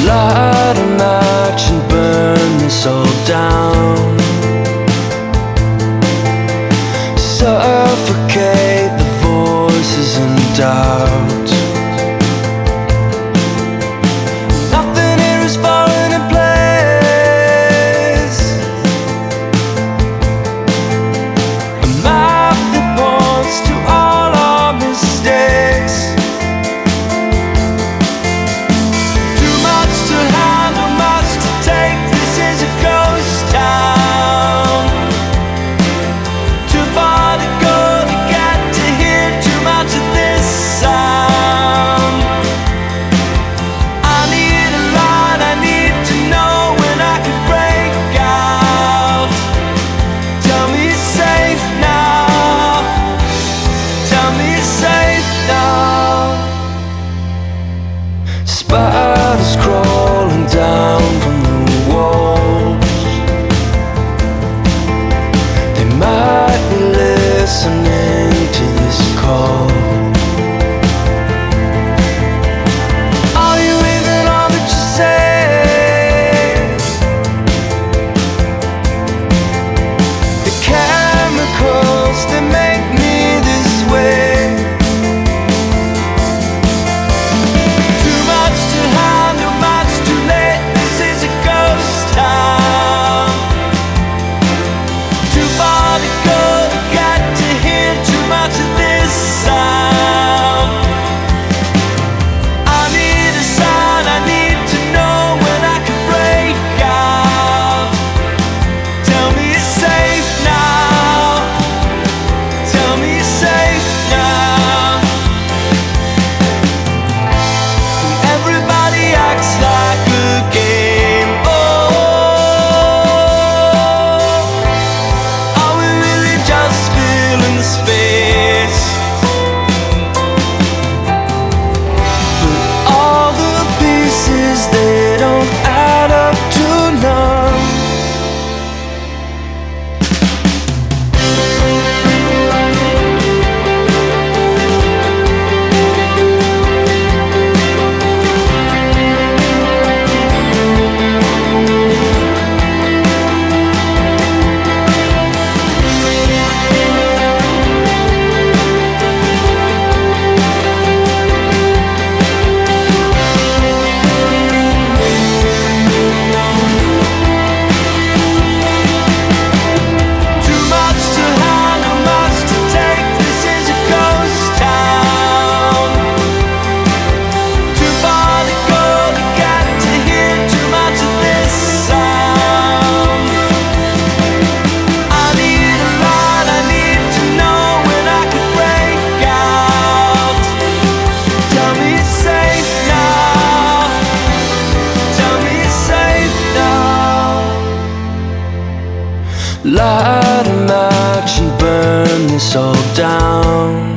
Light a match and burn this all down. Suffocate the voices and doubt. Nothing here is falling in place. A map that points to all our mistakes. Too much to handle, much to take. This is a ghost town. Too far to go to get to hear too much of this sound. I need a light, I need to know when I can break out. Tell me it's safe now. Tell me it's safe now. Spiders crawling down from the walls. They might be listening to this call. Are you even all that you say? The chemicals that make me this way. Too much to handle, much too late. This is a ghost town. Too far to go to get to hear too much of this sound. I need a sign, I need to know when I can break out. Tell me it's safe now. Tell me it's safe now. Everybody acts like a game. Oh, are we really just filling the space? But all the pieces, they don't add up to none. Too much to handle, much to take. This is a ghost town. Too far to go to get to hear too much of this sound. I need a light, I need to know when I can break out. Tell me it's safe now. Tell me it's safe now. Light a match and burn this all down.